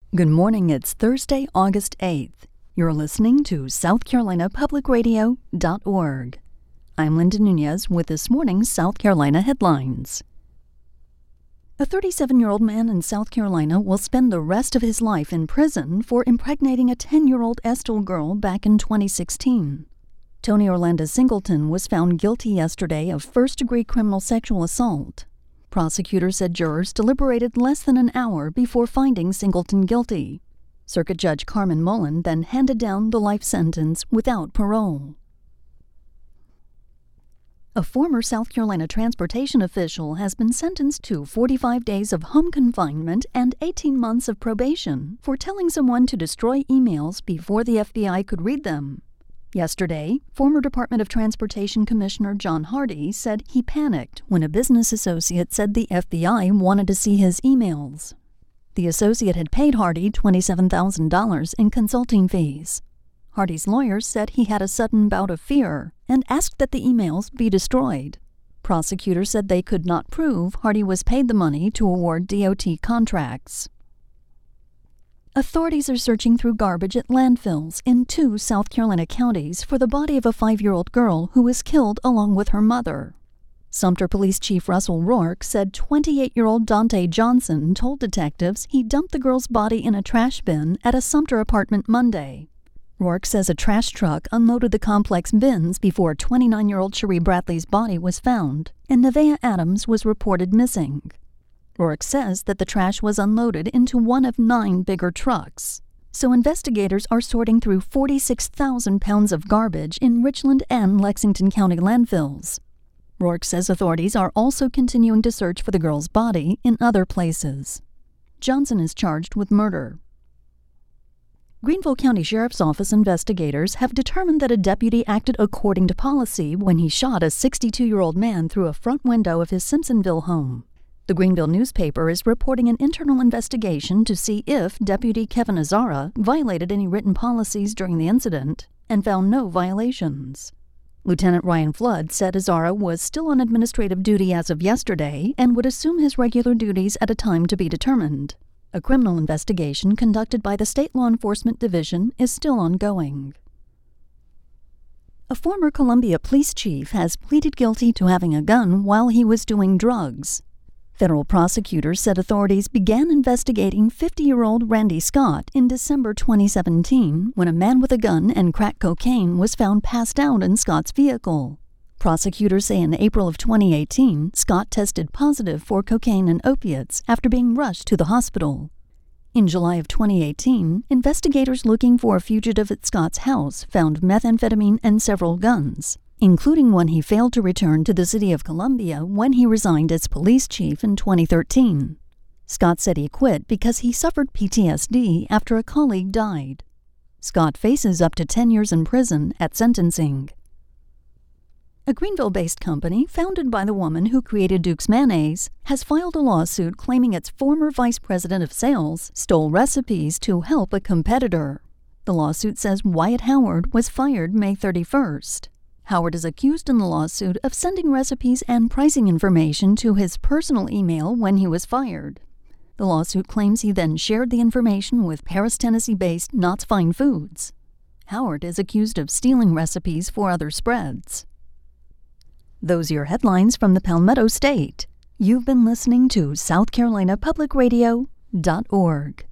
Good morning. It's Thursday, August 8th. You're listening to SouthCarolinaPublicRadio.org. I'm Linda Nunez with this morning's South Carolina headlines. A 37-year-old man in South Carolina will spend the rest of his life in prison for impregnating a 10-year-old Estill girl back in 2016. Tony Orlando Singleton was found guilty yesterday of first-degree criminal sexual assault. Prosecutors said jurors deliberated less than an hour before finding Singleton guilty. Circuit Judge Carmen Mullen then handed down the life sentence without parole. A former South Carolina transportation official has been sentenced to 45 days of home confinement and 18 months of probation for telling someone to destroy emails before the FBI could read them. Yesterday, former Department of Transportation Commissioner John Hardy said he panicked when a business associate said the FBI wanted to see his emails. The associate had paid Hardy $27,000 in consulting fees. Hardy's lawyers said he had a sudden bout of fear and asked that the emails be destroyed. Prosecutors said they could not prove Hardy was paid the money to award DOT contracts. Authorities are searching through garbage at landfills in 2 South Carolina counties for the body of a 5-year-old girl who was killed along with her mother. Sumter Police Chief Russell Rourke said 28-year-old Dante Johnson told detectives he dumped the girl's body in a trash bin at a Sumter apartment Monday. Rourke says a trash truck unloaded the complex bins before 29-year-old Cherie Bradley's body was found, and Nevaeh Adams was reported missing. Rourke says that the trash was unloaded into one of 9 bigger trucks. So investigators are sorting through 46,000 pounds of garbage in Richland and Lexington County landfills. Rourke says authorities are also continuing to search for the girl's body in other places. Johnson is charged with murder. Greenville County Sheriff's Office investigators have determined that a deputy acted according to policy when he shot a 62-year-old man through a front window of his Simpsonville home. The Greenville newspaper is reporting an internal investigation to see if Deputy Kevin Azara violated any written policies during the incident and found no violations. Lieutenant Ryan Flood said Azara was still on administrative duty as of yesterday and would assume his regular duties at a time to be determined. A criminal investigation conducted by the State Law Enforcement Division is still ongoing. A former Columbia police chief has pleaded guilty to having a gun while he was doing drugs. Federal prosecutors said authorities began investigating 50-year-old Randy Scott in December 2017 when a man with a gun and crack cocaine was found passed out in Scott's vehicle. Prosecutors say in April of 2018, Scott tested positive for cocaine and opiates after being rushed to the hospital. In July of 2018, investigators looking for a fugitive at Scott's house found methamphetamine and several guns, including one he failed to return to the city of Columbia when he resigned as police chief in 2013. Scott said he quit because he suffered PTSD after a colleague died. Scott faces up to 10 years in prison at sentencing. A Greenville-based company founded by the woman who created Duke's Mayonnaise has filed a lawsuit claiming its former vice president of sales stole recipes to help a competitor. The lawsuit says Wyatt Howard was fired May 31st. Howard is accused in the lawsuit of sending recipes and pricing information to his personal email when he was fired. The lawsuit claims he then shared the information with Paris, Tennessee-based Knott's Fine Foods. Howard is accused of stealing recipes for other spreads. Those are your headlines from the Palmetto State. You've been listening to SouthCarolinaPublicRadio.org.